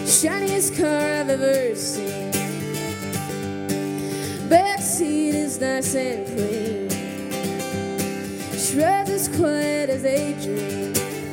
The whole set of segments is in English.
shiniest car I've ever seen. Backseat is nice and clean. Shreds as quiet as a dream.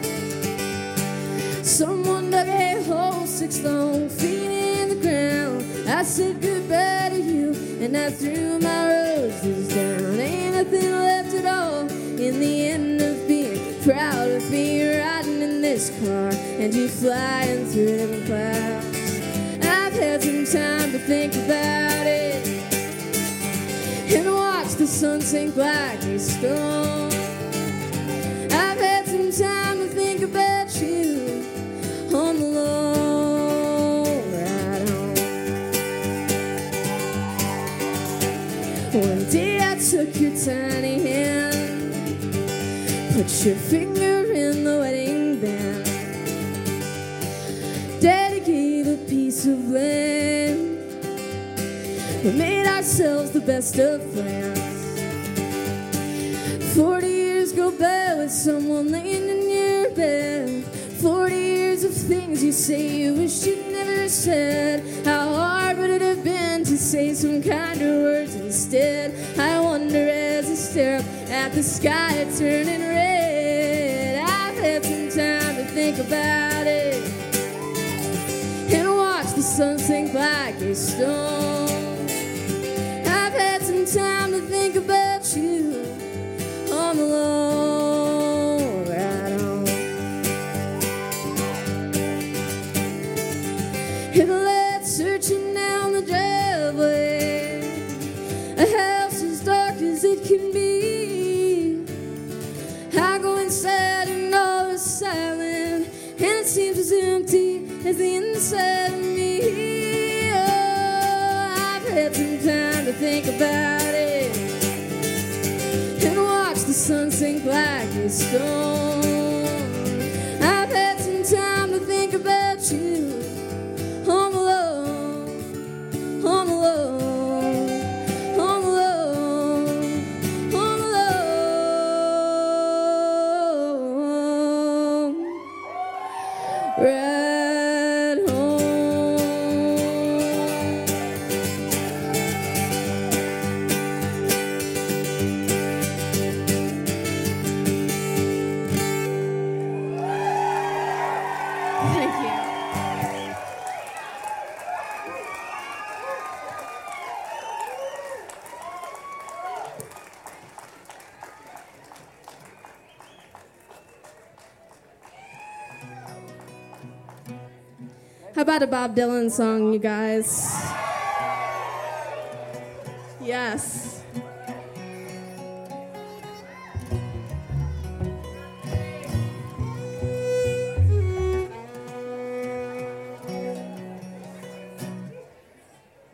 Someone dug a hole 6 long feet in the ground. I said goodbye to you and I threw my roses down. Ain't nothing left at all in the end of being proud of me riding in this car and you flying through the clouds. I've had some time to think about it and watch the sun sink like a stone. I've had some time to think about you on the long ride home. One day I took your tiny hand, put your finger in the wedding band. Daddy gave a piece of land. We made ourselves the best of friends. 40 years go by with someone laying in your bed. 40 years of things you say you wish you'd never said. How hard would it have been to say some kinder words instead? I wonder as I stare up at the sky turning red. I've had some time to think about it and watch the sun sink like a stone. I've had some time to think about you on the long ride home. Hit the light searching down the driveway. A house as dark as it can be. I go inside and all is silent, and it seems as empty as the inside of me. Oh, I've had some time to think about it and watch the sun sink like a stone. I've had some time to think about you on the low, on the low, on the low, on the low ride home. Thank you. How about a Bob Dylan song, you guys? Yes.